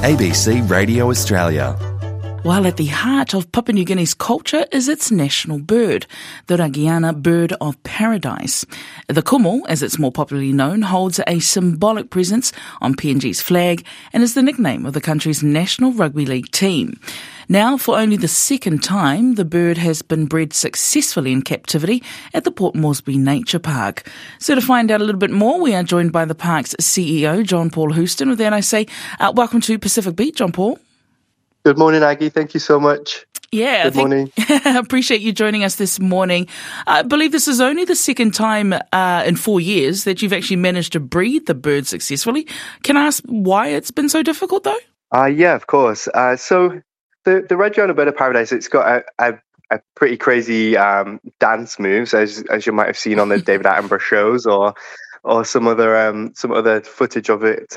ABC Radio Australia. While at the heart of Papua New Guinea's culture is its national bird, the Ragiana bird of paradise. The kumu, as it's more popularly known, holds a symbolic presence on PNG's flag and is the nickname of the country's national rugby league team. Now, for only the second time, the bird has been bred successfully in captivity at the Port Moresby Nature Park. So to find out a little bit more, we are joined by the park's CEO, John Paul Houston. With that, I say, welcome to Pacific Beat, John Paul. Good morning, Aggie. Thank you so much. Yeah, Good morning. I appreciate you joining us this morning. I believe this is only the second time in 4 years that you've actually managed to breed the bird successfully. Can I ask why it's been so difficult, though? Yeah, of course. So the Ragiana bird of paradise, it's got a pretty crazy dance moves, as you might have seen on the David Attenborough shows or some other footage of it.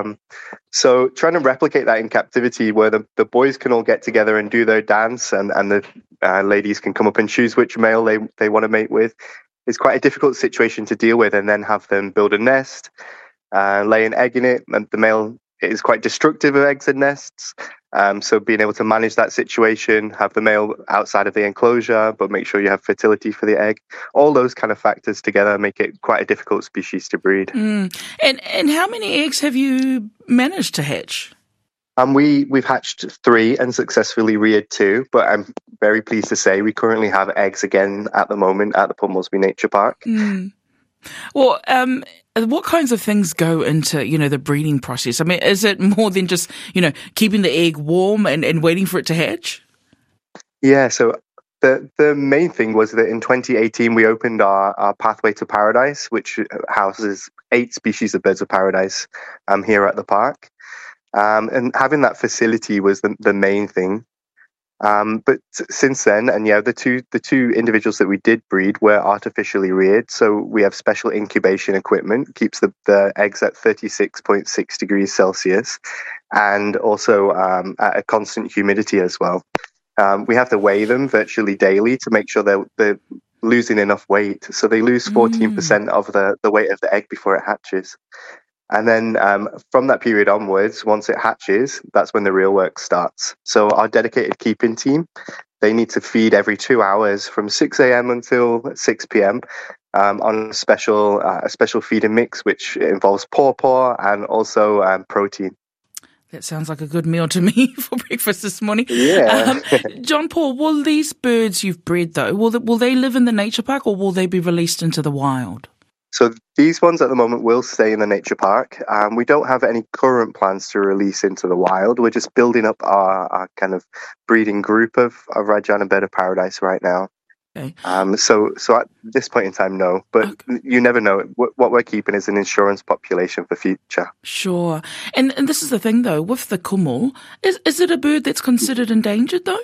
So trying to replicate that in captivity, where the boys can all get together and do their dance, and the ladies can come up and choose which male they want to mate with, is quite a difficult situation to deal with. And then have them build a nest, lay an egg in it, and the male is quite destructive of eggs and nests. So being able to manage that situation, have the male outside of the enclosure, but make sure you have fertility for the egg. All those kind of factors together make it quite a difficult species to breed. And how many eggs have you managed to hatch? We've hatched 3 and successfully reared 2, but I'm very pleased to say we currently have eggs again at the moment at the Port Moresby Nature Park. Well, what kinds of things go into, the breeding process? I mean, is it more than just, keeping the egg warm and waiting for it to hatch? Yeah, so the main thing was that in 2018 we opened our Pathway to Paradise, which houses 8 species of birds of paradise here at the park. And having that facility was the main thing. But since then, and the two individuals that we did breed were artificially reared. So we have special incubation equipment, keeps the eggs at 36.6 degrees Celsius, and also at a constant humidity as well. We have to weigh them virtually daily to make sure they're losing enough weight. So they lose 14% of the weight of the egg before it hatches. And then from that period onwards, once it hatches, that's when the real work starts. So our dedicated keeping team, they need to feed every 2 hours from 6 a.m. until 6 p.m. On a special feeding mix, which involves pawpaw and also protein. That sounds like a good meal to me for breakfast this morning. Yeah. John Paul, will these birds you've bred, though, will they live in the nature park or will they be released into the wild? So these ones at the moment will stay in the nature park. We don't have any current plans to release into the wild. We're just building up our kind of breeding group of Ragiana bird of paradise right now. Okay. So at this point in time, no. But You never know. What we're keeping is an insurance population for future. Sure. And this is the thing, though, with the kumu, is it a bird that's considered endangered, though?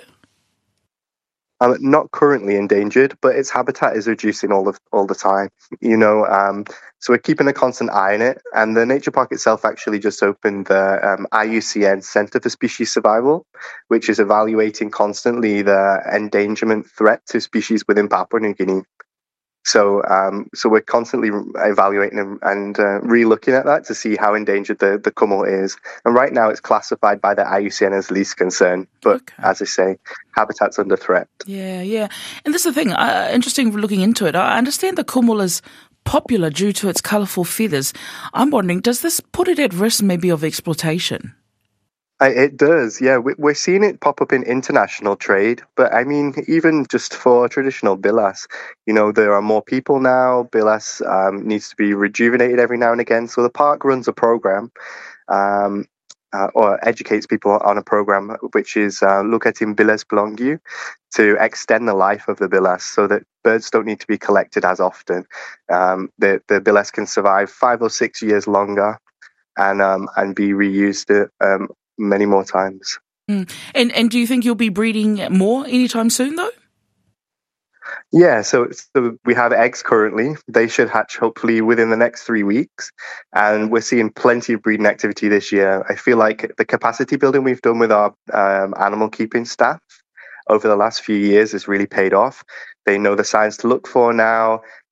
Not currently endangered, but its habitat is reducing all the time. So we're keeping a constant eye on it. And the nature park itself actually just opened the IUCN Centre for Species Survival, which is evaluating constantly the endangerment threat to species within Papua New Guinea. So we're constantly evaluating and re-looking at that to see how endangered the kumu is. And right now it's classified by the IUCN as least concern. But as I say, habitat's under threat. Yeah. And this is the thing, interesting looking into it. I understand the kumu is popular due to its colourful feathers. I'm wondering, does this put it at risk maybe of exploitation? It does, yeah. We're seeing it pop up in international trade, but I mean, even just for traditional bilas, there are more people now. Bilas needs to be rejuvenated every now and again. So the park runs a program or educates people on a program, which is Lukatin Bilas Belongyu, to extend the life of the bilas so that birds don't need to be collected as often. The bilas can survive 5 or 6 years longer and be reused many more times. And do you think you'll be breeding more anytime soon, though? Yeah, so we have eggs currently. They should hatch hopefully within the next 3 weeks. And we're seeing plenty of breeding activity this year. I feel like the capacity building we've done with our animal keeping staff over the last few years has really paid off. They know the signs to look for now.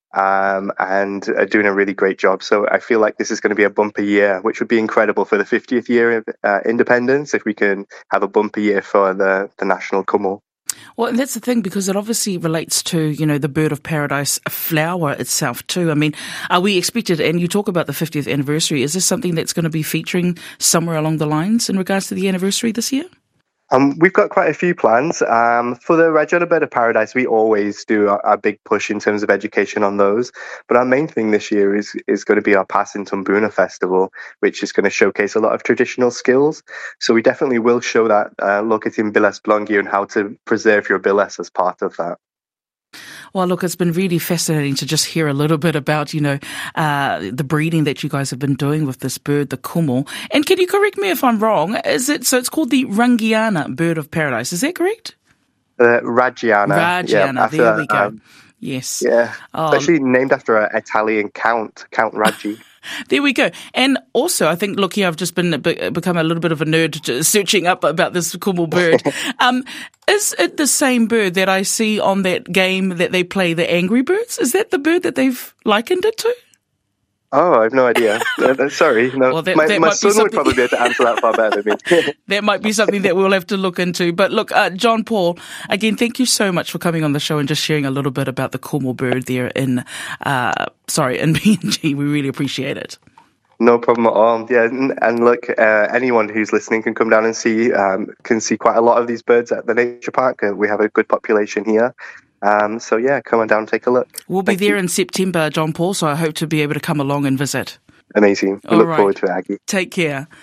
and are doing a really great job. So I feel like this is going to be a bumper year, which would be incredible for the 50th year of independence if we can have a bumper year for the national kumu. Well, and that's the thing, because it obviously relates to, the bird of paradise flower itself too. I mean, are we expected, and you talk about the 50th anniversary, is this something that's going to be featuring somewhere along the lines in regards to the anniversary this year? We've got quite a few plans. For the Rajola Bird of Paradise, we always do a big push in terms of education on those. But our main thing this year is going to be our Pasin Tumbuna Festival, which is going to showcase a lot of traditional skills. So we definitely will show that Lokatin Bilas Blongi and how to preserve your bilas as part of that. Well, look, it's been really fascinating to just hear a little bit about, the breeding that you guys have been doing with this bird, the kumu. And can you correct me if I'm wrong? So it's called the Rangiana Bird of Paradise. Is that correct? Rajiana. Rajiana, there we go. Yes. Yeah. It's actually named after an Italian count, Count Raggi. There we go. And also, I think, look here, I've just become a little bit of a nerd searching up about this kumu bird. Is it the same bird that I see on that game that they play, the Angry Birds? Is that the bird that they've likened it to? Oh, I have no idea. Sorry. No. Well, my son would probably be able to answer that far better than me. That might be something that we'll have to look into. But look, John Paul, again, thank you so much for coming on the show and just sharing a little bit about the kumu bird there in PNG. We really appreciate it. No problem at all. Yeah, and look, anyone who's listening can come down and see quite a lot of these birds at the nature park. We have a good population here. So yeah, come on down and take a look. We'll be there in September, John Paul, so I hope to be able to come along and visit. Amazing. We look forward to it, Aggie. Take care.